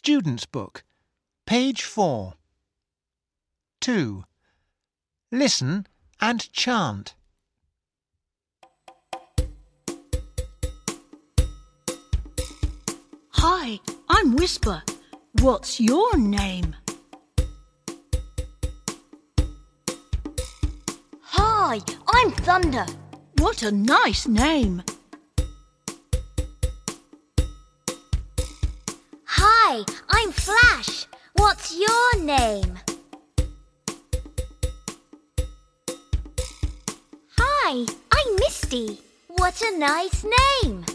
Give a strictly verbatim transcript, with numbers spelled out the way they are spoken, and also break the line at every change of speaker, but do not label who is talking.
Student's Book, page four. two. Listen and chant.
Hi, I'm Whisper. What's your name?
Hi, I'm Thunder.
What a nice name.
Hi, I'm Flash. What's your name? Hi, I'm Misty. What a nice name.